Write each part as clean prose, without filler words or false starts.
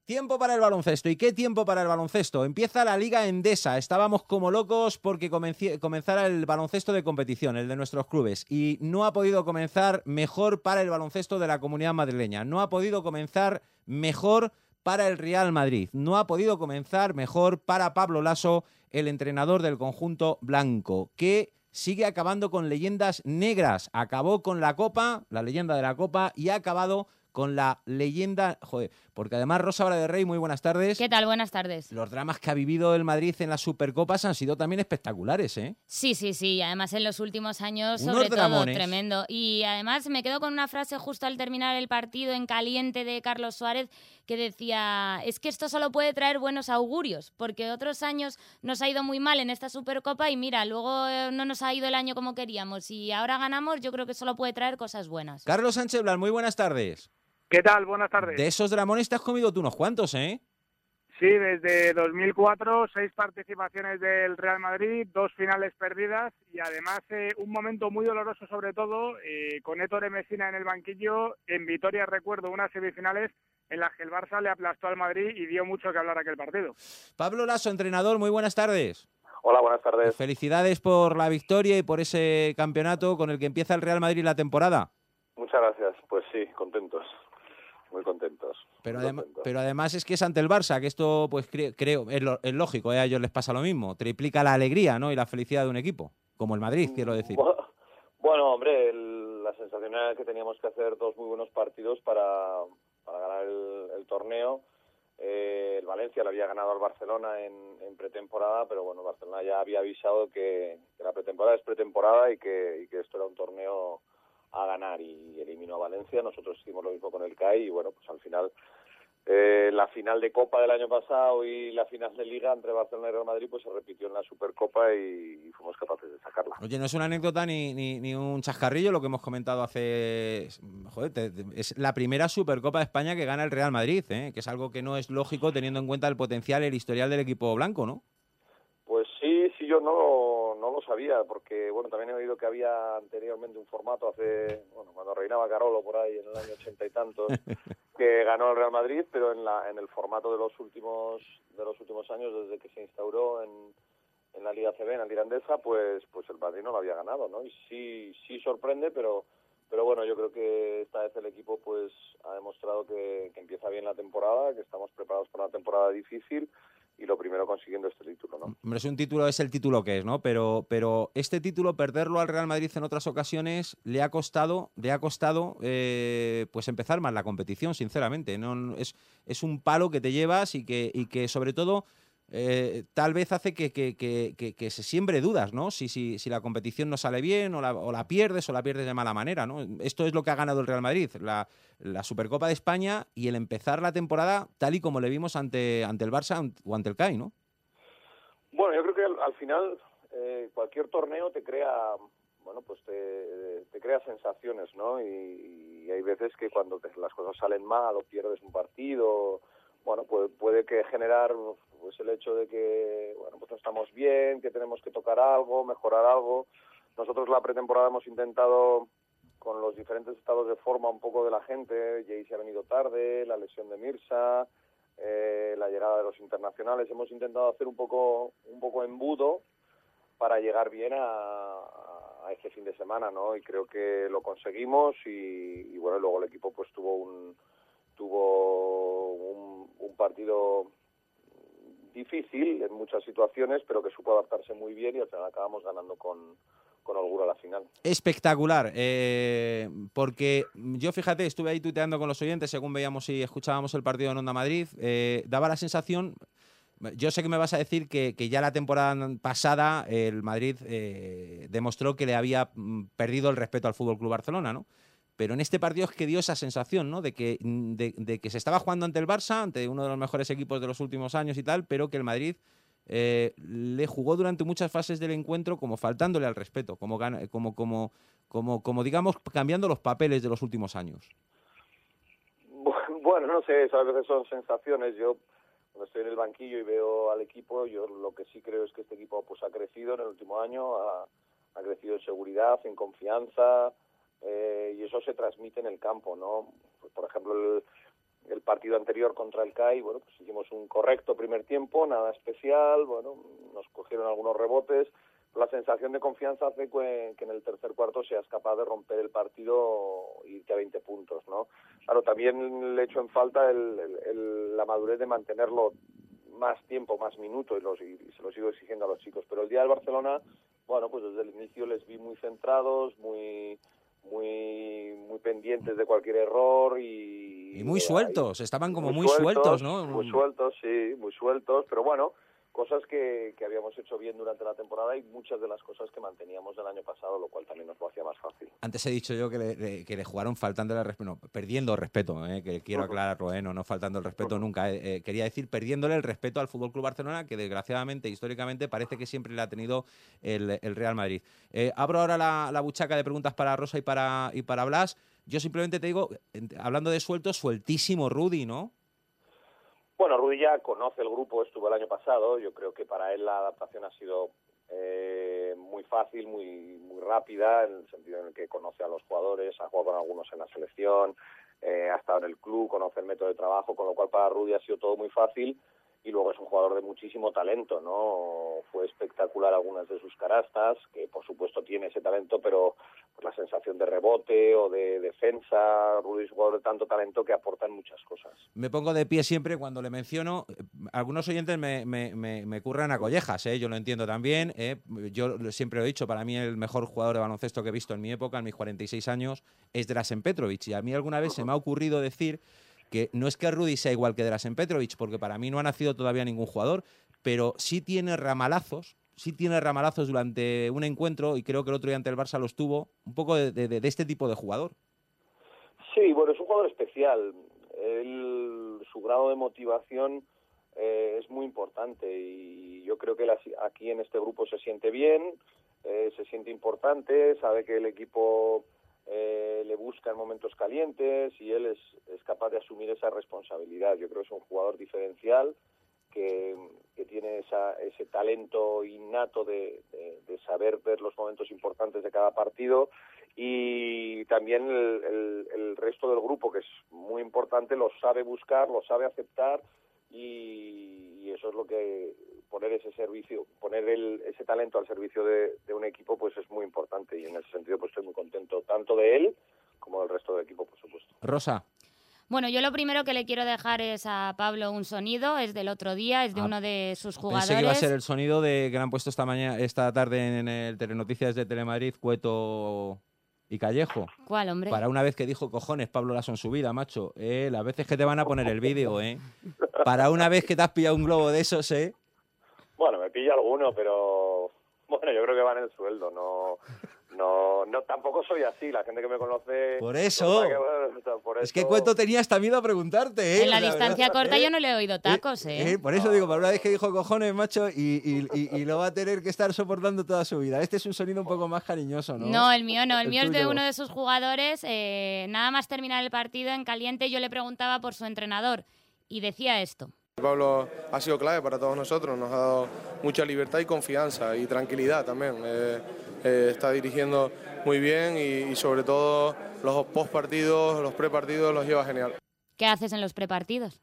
Tiempo para el baloncesto. ¿Y qué tiempo para el baloncesto? Empieza la Liga Endesa. Estábamos como locos porque comenzara el baloncesto de competición, el de nuestros clubes. Y no ha podido comenzar mejor para el baloncesto de la Comunidad Madrileña. No ha podido comenzar mejor para el Real Madrid. No ha podido comenzar mejor para Pablo Laso, el entrenador del conjunto blanco, que sigue acabando con leyendas negras. Acabó con la Copa, la leyenda de la Copa, y ha acabado con la leyenda, porque además Rosa Rey, muy buenas tardes. ¿Qué tal? Buenas tardes. Los dramas que ha vivido el Madrid en las Supercopas han sido también espectaculares, ¿eh? Sí, además en los últimos años, Unos sobre dramones. todo, tremendo. Y además me quedo con una frase justo al terminar el partido en caliente de Carlos Suárez que decía, es que esto solo puede traer buenos augurios, porque otros años nos ha ido muy mal en esta Supercopa y mira, luego no nos ha ido el año como queríamos y ahora ganamos, yo creo que solo puede traer cosas buenas. Carlos Sánchez Blas, muy buenas tardes. ¿Qué tal? Buenas tardes. De esos dramones te has comido tú unos cuantos, ¿eh? Sí, desde 2004, 6 participaciones del Real Madrid, 2 finales perdidas y además un momento muy doloroso sobre todo con Ettore Messina en el banquillo. En Vitoria recuerdo unas semifinales en las que el Barça le aplastó al Madrid y dio mucho que hablar aquel partido. Pablo Laso, entrenador, muy buenas tardes. Hola, buenas tardes. Felicidades por la victoria y por ese campeonato con el que empieza el Real Madrid la temporada. Muchas gracias. Pues sí, contentos. Muy contentos. Pero además es que es ante el Barça, que esto pues creo es lógico, a ellos les pasa lo mismo. Triplica la alegría, ¿no? Y la felicidad de un equipo, como el Madrid, quiero decir. Bueno, hombre, la sensación era que teníamos que hacer 2 muy buenos partidos para ganar el torneo. El Valencia le había ganado al Barcelona en pretemporada, pero bueno, Barcelona ya había avisado que la pretemporada es pretemporada y que esto era un torneo a ganar y eliminó a Valencia. Nosotros hicimos lo mismo con el CAI y bueno, pues al final la final de Copa del año pasado y la final de Liga entre Barcelona y Real Madrid pues se repitió en la Supercopa y fuimos capaces de sacarla. Oye, no es una anécdota ni un chascarrillo lo que hemos comentado hace... es la primera Supercopa de España que gana el Real Madrid, ¿eh? Que es algo que no es lógico teniendo en cuenta el potencial, el historial del equipo blanco, ¿no? Pues sí, yo no lo sabía, porque bueno, también he oído que había anteriormente un formato cuando reinaba Carolo por ahí en el año 80 y tantos, que ganó el Real Madrid, pero en el formato de los últimos años, desde que se instauró en la Liga CB, en la Liga Endesa, pues el Madrid no lo había ganado, ¿no? Y sí sorprende, pero bueno, yo creo que esta vez el equipo pues ha demostrado que empieza bien la temporada, que estamos preparados para una temporada difícil y lo primero consiguiendo este título, ¿no? Hombre, es el título que es, ¿no? Pero este título, perderlo al Real Madrid en otras ocasiones, le ha costado pues empezar mal la competición, sinceramente. No es un palo que te llevas y que sobre todo tal vez hace que se siembre dudas, ¿no? Si la competición no sale bien o la pierdes de mala manera, ¿no? Esto es lo que ha ganado el Real Madrid, la Supercopa de España y el empezar la temporada tal y como le vimos ante el Barça o ante el CAI, ¿no? Bueno, yo creo que al final cualquier torneo te crea, bueno, pues te crea sensaciones, ¿no? Y hay veces que cuando las cosas salen mal o pierdes un partido, bueno, puede que generar pues el hecho de que, bueno, pues no estamos bien, que tenemos que tocar algo, mejorar algo. Nosotros la pretemporada hemos intentado, con los diferentes estados de forma un poco de la gente, Jay se ha venido tarde, la lesión de Mirsa, la llegada de los internacionales, hemos intentado hacer un poco embudo para llegar bien a este fin de semana, ¿no? Y creo que lo conseguimos y bueno, luego el equipo pues tuvo un partido difícil en muchas situaciones, pero que supo adaptarse muy bien y al final acabamos ganando con holgura la final. Espectacular, porque yo, fíjate, estuve ahí tuiteando con los oyentes según veíamos y escuchábamos el partido en Onda Madrid, daba la sensación, yo sé que me vas a decir que ya la temporada pasada el Madrid demostró que le había perdido el respeto al FC Barcelona, ¿no? Pero en este partido es que dio esa sensación, ¿no? De que se estaba jugando ante el Barça, ante uno de los mejores equipos de los últimos años y tal, pero que el Madrid le jugó durante muchas fases del encuentro como faltándole al respeto, como digamos, cambiando los papeles de los últimos años. Bueno, no sé, a veces son sensaciones. Yo cuando estoy en el banquillo y veo al equipo, yo lo que sí creo es que este equipo pues ha crecido en el último año, ha crecido en seguridad, en confianza, y eso se transmite en el campo, ¿no? Pues, por ejemplo, el partido anterior contra el CAI, bueno, pues hicimos un correcto primer tiempo, nada especial, bueno, nos cogieron algunos rebotes. La sensación de confianza hace que en el tercer cuarto seas capaz de romper el partido y irte a 20 puntos, ¿no? Claro, también le echo en falta la madurez de mantenerlo más tiempo, más minutos, y se lo sigo exigiendo a los chicos. Pero el día del Barcelona, bueno, pues desde el inicio les vi muy centrados, muy pendientes de cualquier error y muy sueltos, estaban como muy sueltos, ¿no? Muy sueltos, sí, muy sueltos, pero bueno, cosas que habíamos hecho bien durante la temporada y muchas de las cosas que manteníamos del año pasado, lo cual también nos lo hacía más fácil. Antes he dicho yo que le jugaron faltándole respeto, no, perdiendo respeto, que quiero aclararlo, no faltando el respeto nunca. Quería decir perdiéndole el respeto al FC Barcelona, que desgraciadamente, históricamente, parece que siempre le ha tenido el Real Madrid. Abro ahora la buchaca de preguntas para Rosa y para Blas. Yo simplemente te digo, hablando de sueltísimo Rudy, ¿no? Bueno, Rudy ya conoce el grupo, estuvo el año pasado. Yo creo que para él la adaptación ha sido muy fácil, muy rápida, en el sentido en el que conoce a los jugadores, ha jugado con algunos en la selección, ha estado en el club, conoce el método de trabajo, con lo cual para Rudy ha sido todo muy fácil. Y luego es un jugador de muchísimo talento, ¿no? Fue espectacular algunas de sus canastas, que por supuesto tiene ese talento, pero pues la sensación de rebote o de defensa, Rudy es un jugador de tanto talento que aportan muchas cosas. Me pongo de pie siempre cuando le menciono. Algunos oyentes me curran a collejas, yo lo entiendo también. Yo siempre lo he dicho, para mí el mejor jugador de baloncesto que he visto en mi época, en mis 46 años, es Dražen Petrović. Y a mí alguna vez se me ha ocurrido decir que no es que Rudy sea igual que Dražen Petrović, porque para mí no ha nacido todavía ningún jugador, pero sí tiene ramalazos durante un encuentro, y creo que el otro día ante el Barça los tuvo, un poco de este tipo de jugador. Sí, bueno, es un jugador especial. Su grado de motivación es muy importante y yo creo que aquí en este grupo se siente bien, se siente importante, sabe que el equipo le busca en momentos calientes y él es capaz de asumir esa responsabilidad. Yo creo que es un jugador diferencial que tiene ese talento innato de saber ver los momentos importantes de cada partido, y también el resto del grupo, que es muy importante, lo sabe buscar, lo sabe aceptar, y eso es lo que poner ese talento al servicio de un equipo, pues es muy importante, y en ese sentido pues estoy muy contento tanto de él como del resto del equipo, por supuesto. Rosa. Bueno, yo lo primero que le quiero dejar es a Pablo un sonido, es del otro día, es de uno de sus jugadores. Pensé que iba a ser el sonido que le han puesto esta tarde en el Telenoticias de Telemadrid, Cueto y Callejo. ¿Cuál, hombre? Para una vez que dijo cojones Pablo Laso en su vida, macho. Las veces que te van a poner el vídeo, Para una vez que te has pillado un globo de esos, Bueno, me pilla alguno, pero bueno, yo creo que va en el sueldo, no, tampoco soy así, la gente que me conoce... Por eso. Por eso... Es que Cueto tenía hasta miedo a preguntarte, En la distancia corta yo no le he oído tacos, Por eso digo, para una vez que dijo cojones, macho, y lo va a tener que estar soportando toda su vida. Este es un sonido un poco más cariñoso, ¿no? No, el mío no, el mío es de tuyo. uno de sus jugadores. Nada más terminar el partido en caliente, yo le preguntaba por su entrenador y decía esto. Pablo ha sido clave para todos nosotros, nos ha dado mucha libertad y confianza y tranquilidad también. Está dirigiendo muy bien y sobre todo los postpartidos, los prepartidos los lleva genial. ¿Qué haces en los prepartidos?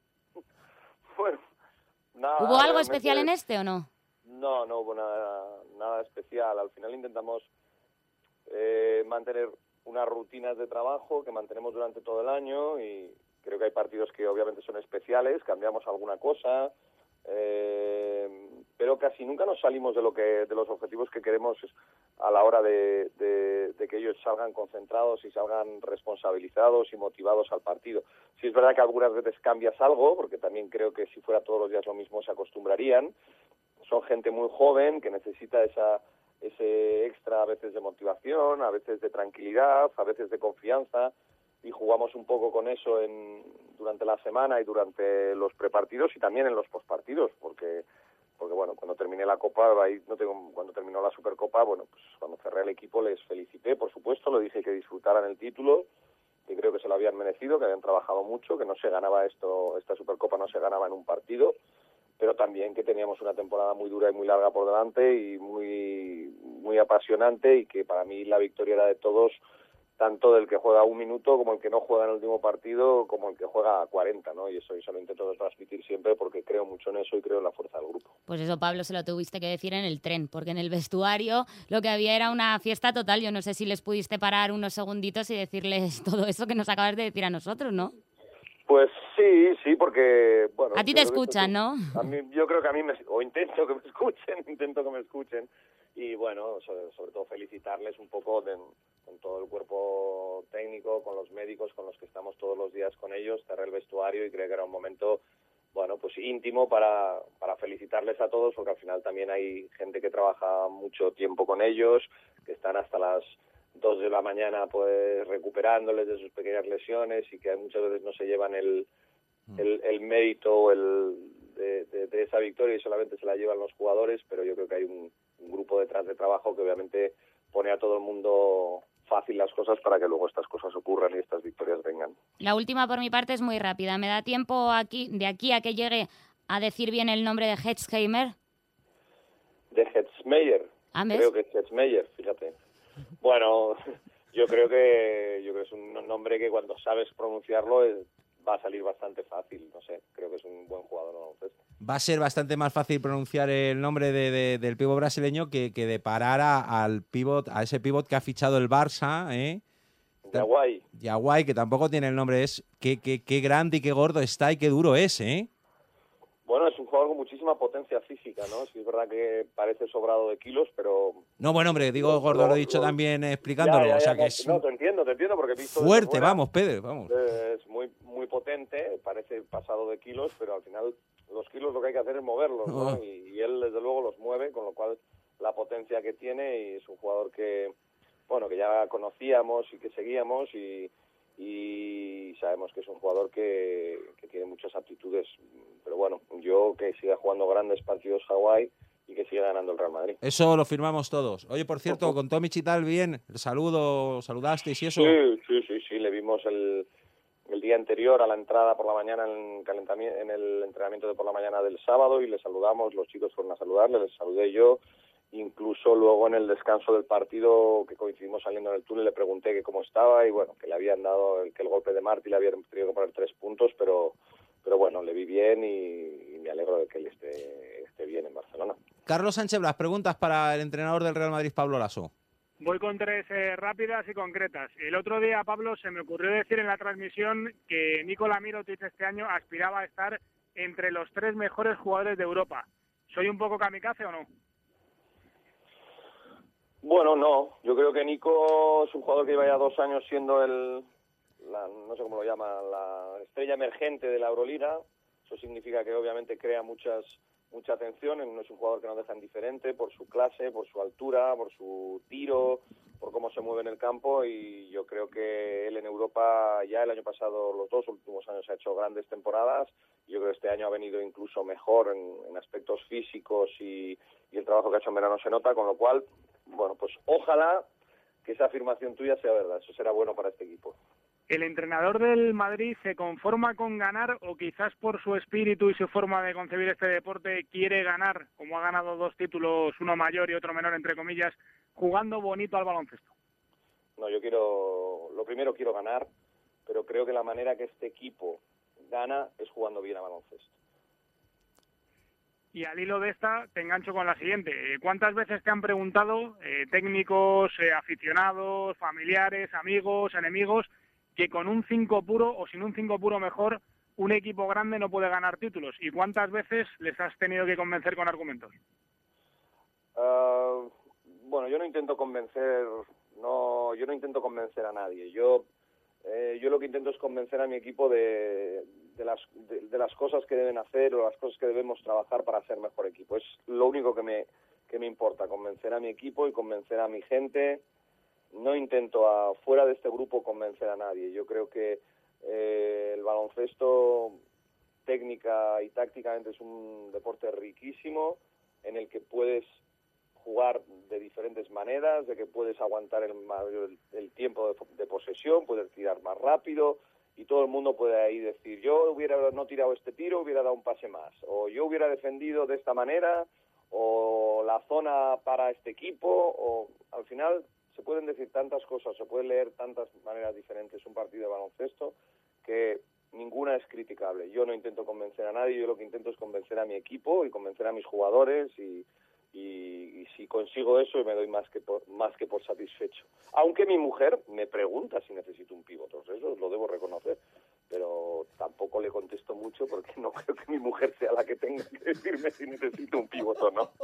Bueno, nada, ¿Hubo algo especial en este o no? No hubo nada especial. Al final intentamos mantener unas rutinas de trabajo que mantenemos durante todo el año, y creo que hay partidos que obviamente son especiales, cambiamos alguna cosa, pero casi nunca nos salimos de los objetivos que queremos a la hora de que ellos salgan concentrados y salgan responsabilizados y motivados al partido. Sí es verdad que algunas veces cambias algo, porque también creo que si fuera todos los días lo mismo se acostumbrarían. Son gente muy joven que necesita ese extra, a veces de motivación, a veces de tranquilidad, a veces de confianza, y jugamos un poco con eso durante la semana y durante los prepartidos y también en los postpartidos, porque bueno, cuando terminé la Copa, cuando terminó la Supercopa, bueno, pues cuando cerré el equipo les felicité, por supuesto, lo dije que disfrutaran el título, que creo que se lo habían merecido, que habían trabajado mucho, que no se ganaba esta Supercopa no se ganaba en un partido, pero también que teníamos una temporada muy dura y muy larga por delante y muy apasionante, y que para mí la victoria era de todos, tanto del que juega 1 minuto como el que no juega en el último partido, como el que juega 40, ¿no? Y eso lo intento transmitir siempre porque creo mucho en eso y creo en la fuerza del grupo. Pues eso, Pablo, se lo tuviste que decir en el tren, porque en el vestuario lo que había era una fiesta total. Yo no sé si les pudiste parar unos segunditos y decirles todo eso que nos acabas de decir a nosotros, ¿no? Pues sí, porque... bueno, a ti te escuchan, ¿no? Yo creo que a mí intento que me escuchen, y bueno, sobre todo felicitarles un poco con todo el cuerpo técnico, con los médicos con los que estamos todos los días con ellos, cerré el vestuario y creo que era un momento, bueno, pues íntimo para felicitarles a todos, porque al final también hay gente que trabaja mucho tiempo con ellos, que están hasta las 2 de la mañana pues recuperándoles de sus pequeñas lesiones y que muchas veces no se llevan el mérito de esa victoria y solamente se la llevan los jugadores, pero yo creo que hay un grupo detrás de trabajo que obviamente pone a todo el mundo fácil las cosas para que luego estas cosas ocurran y estas victorias vengan. La última por mi parte es muy rápida. ¿Me da tiempo de aquí a que llegue a decir bien el nombre de Hetzheimer? De Hetzmeyer. Creo que es Hetzmeyer, fíjate. Bueno, yo creo que es un nombre que cuando sabes pronunciarlo va a salir bastante fácil, no sé, creo que es un buen jugador de baloncesto. Va a ser bastante más fácil pronunciar el nombre del pívot brasileño que de parar a ese pívot que ha fichado el Barça, Yaguay, que tampoco tiene el nombre, qué grande y qué gordo está y qué duro es, ¿eh? Bueno, es un jugador con muchísima potencia física, ¿no? Sí, es verdad que parece sobrado de kilos, pero... No, bueno, hombre, digo gordo, lo he dicho también explicándolo. Ya, o sea que es... No, te entiendo, porque he visto... Fuerte, vamos, Pedro, vamos. Es muy, muy potente, parece pasado de kilos, pero al final los kilos lo que hay que hacer es moverlos, ¿no? Y él, desde luego, los mueve, con lo cual la potencia que tiene, y es un jugador que, bueno, que ya conocíamos y que seguíamos, y sabemos que es un jugador que tiene muchas aptitudes, pero bueno, yo que siga jugando grandes partidos Hawái y que siga ganando el Real Madrid. Eso lo firmamos todos. Oye, por cierto, con Tomic y tal, bien, saludasteis y eso. Sí, le vimos el día anterior a la entrada por la mañana en el entrenamiento de por la mañana del sábado y le saludamos, los chicos fueron a saludarle, les saludé yo. Incluso luego en el descanso del partido, que coincidimos saliendo en el túnel, le pregunté que cómo estaba y bueno, que le habían dado, que el golpe de Martí le habían tenido que poner 3 puntos, pero bueno, le vi bien y me alegro de que él esté bien en Barcelona. Carlos Sánchez Blas, preguntas para el entrenador del Real Madrid, Pablo Laso. Voy con 3 rápidas y concretas. El otro día, Pablo, se me ocurrió decir en la transmisión que Nikola Mirotic este año aspiraba a estar entre los 3 mejores jugadores de Europa. ¿Soy un poco kamikaze o no? Bueno, no. Yo creo que Nico es un jugador que lleva ya 2 años siendo no sé cómo lo llama, la estrella emergente de la Euroliga. Eso significa que obviamente crea mucha atención. No es un jugador que no deja indiferente por su clase, por su altura, por su tiro, por cómo se mueve en el campo. Y yo creo que él en Europa ya el año pasado, los 2 últimos años, ha hecho grandes temporadas. Yo creo que este año ha venido incluso mejor en aspectos físicos y el trabajo que ha hecho en verano se nota, con lo cual, bueno, pues ojalá que esa afirmación tuya sea verdad. Eso será bueno para este equipo. ¿El entrenador del Madrid se conforma con ganar o quizás por su espíritu y su forma de concebir este deporte quiere ganar, como ha ganado 2 títulos, uno mayor y otro menor, entre comillas, jugando bonito al baloncesto? No, lo primero quiero ganar, pero creo que la manera que este equipo gana es jugando bien a baloncesto. Y al hilo de esta, te engancho con la siguiente. ¿Cuántas veces te han preguntado técnicos, aficionados, familiares, amigos, enemigos, que con un 5 puro o sin un 5 puro mejor, un equipo grande no puede ganar títulos? ¿Y cuántas veces les has tenido que convencer con argumentos? Bueno, yo no intento convencer a nadie. Yo lo que intento es convencer a mi equipo de las cosas que deben hacer o las cosas que debemos trabajar para ser mejor equipo. Es lo único que me importa, convencer a mi equipo y convencer a mi gente. No intento fuera de este grupo convencer a nadie. Yo creo que el baloncesto técnica y tácticamente es un deporte riquísimo en el que puedes jugar de diferentes maneras, de que puedes aguantar el tiempo de posesión, puedes tirar más rápido y todo el mundo puede ahí decir yo hubiera no tirado este tiro, hubiera dado un pase más, o yo hubiera defendido de esta manera, o la zona para este equipo, o al final se pueden decir tantas cosas, se puede leer tantas maneras diferentes un partido de baloncesto, que ninguna es criticable. Yo no intento convencer a nadie, yo lo que intento es convencer a mi equipo y convencer a mis jugadores y si consigo eso me doy más que por satisfecho. Aunque mi mujer me pregunta si necesito un pívot, eso lo debo reconocer, pero tampoco le contesto mucho porque no creo que mi mujer sea la que tenga que decirme si necesito un pívot o no.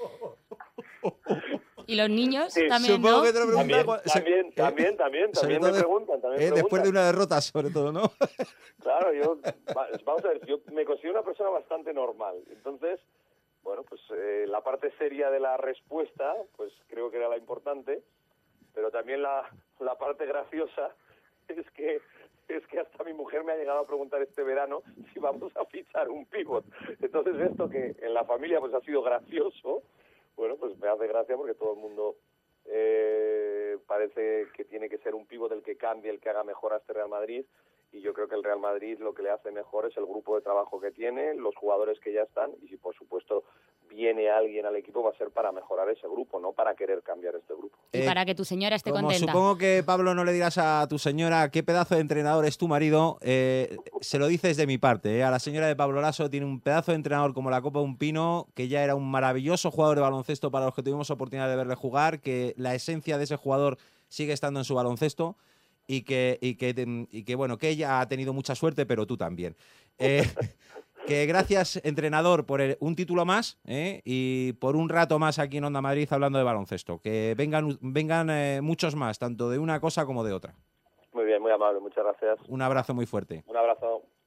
¿Y los niños Sí, también, supongo no? que te lo preguntan También me preguntan. después de una derrota, sobre todo, ¿no? Claro, vamos a ver, yo me considero una persona bastante normal. Entonces, bueno, pues la parte seria de la respuesta, pues creo que era la importante, pero también la parte graciosa es que hasta mi mujer me ha llegado a preguntar este verano si vamos a fichar un pívot. Entonces esto que en la familia pues ha sido gracioso, bueno, pues me hace gracia porque todo el mundo parece que tiene que ser un pívot el que cambie, el que haga mejor a este Real Madrid, y yo creo que el Real Madrid lo que le hace mejor es el grupo de trabajo que tiene, los jugadores que ya están, y si por supuesto viene alguien al equipo va a ser para mejorar ese grupo, no para querer cambiar este grupo. Y para que tu señora esté Como contenta. supongo que, Pablo, no le dirás a tu señora qué pedazo de entrenador es tu marido, se lo dices de mi parte. A la señora de Pablo Laso tiene un pedazo de entrenador como la copa de un pino, que ya era un maravilloso jugador de baloncesto para los que tuvimos oportunidad de verle jugar, que la esencia de ese jugador sigue estando en su baloncesto y que bueno, que ella ha tenido mucha suerte, pero tú también. Que gracias, entrenador, por un título más y por un rato más aquí en Onda Madrid hablando de baloncesto. Que vengan muchos más, tanto de una cosa como de otra. Muy bien, muy amable, muchas gracias. Un abrazo muy fuerte. Un abrazo.